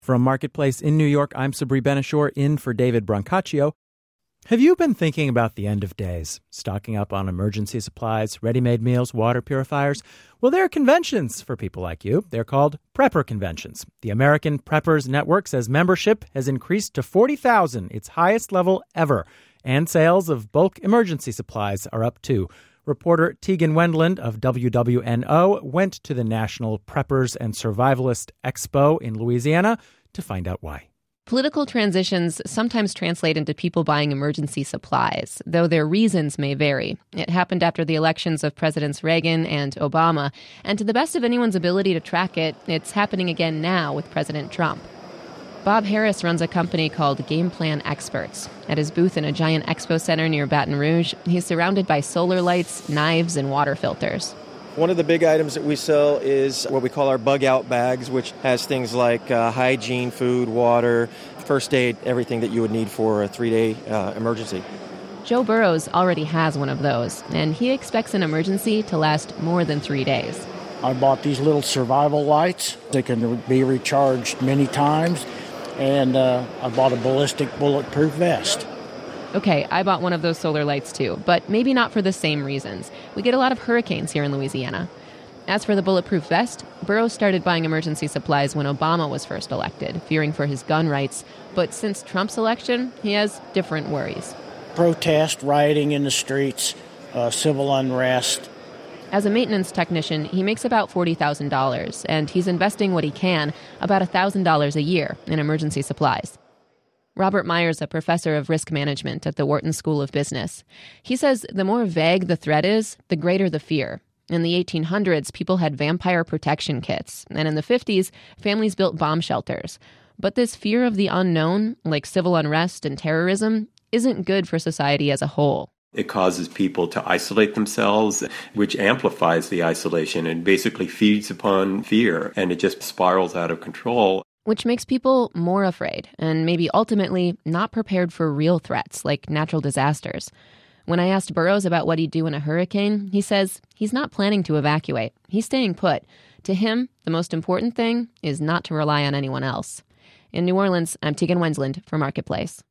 From Marketplace in New York, I'm Sabri Ben-Achour, in for David Brancaccio. Have you been thinking about the end of days, stocking up on emergency supplies, ready-made meals, water purifiers? Well, there are conventions for people like you. They're called Prepper Conventions. The American Preppers Network says membership has increased to 40,000, its highest level ever, and sales of bulk emergency supplies are up too. Reporter Tegan Wendland of WWNO went to the National Preppers and Survivalist Expo in Louisiana to find out why. Political transitions sometimes translate into people buying emergency supplies, though their reasons may vary. It happened after the elections of Presidents Reagan and Obama, and to the best of anyone's ability to track it, it's happening again now with President Trump. Bob Harris runs a company called Game Plan Experts. At his booth in a giant expo center near Baton Rouge, he's surrounded by solar lights, knives, and water filters. One of the big items that we sell is what we call our bug-out bags, which has things like hygiene, food, water, first aid, everything that you would need for a 3-day emergency. Joe Burrows already has one of those, and he expects an emergency to last more than 3 days. I bought these little survival lights. They can be recharged many times, and I bought a ballistic bulletproof vest. Okay, I bought one of those solar lights too, but maybe not for the same reasons. We get a lot of hurricanes here in Louisiana. As for the bulletproof vest, Burrows started buying emergency supplies when Obama was first elected, fearing for his gun rights. But since Trump's election, he has different worries. Protest, rioting in the streets, civil unrest. As a maintenance technician, he makes about $40,000, and he's investing what he can, about $1,000 a year, in emergency supplies. Robert Myers, a professor of risk management at the Wharton School of Business. He says the more vague the threat is, the greater the fear. In the 1800s, people had vampire protection kits, and in the 50s, families built bomb shelters. But this fear of the unknown, like civil unrest and terrorism, isn't good for society as a whole. It causes people to isolate themselves, which amplifies the isolation and basically feeds upon fear, and it just spirals out of control. Which makes people more afraid and maybe ultimately not prepared for real threats like natural disasters. When I asked Burrows about what he'd do in a hurricane, he says he's not planning to evacuate. He's staying put. To him, the most important thing is not to rely on anyone else. In New Orleans, I'm Tegan Wendland for Marketplace.